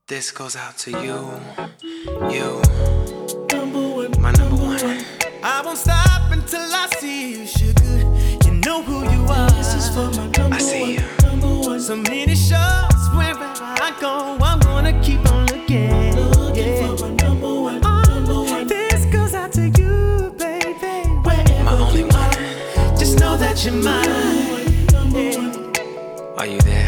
This goes out to you, my number one. I won't stop until I see you, sugar. You know who you are. This is for my number I see you. one. So many shows, wherever I go, I'm gonna keep on looking. Looking for my number one, number one. This goes out to you, baby. Wherever My only you one. Just know that you're mine. number one. Are you there?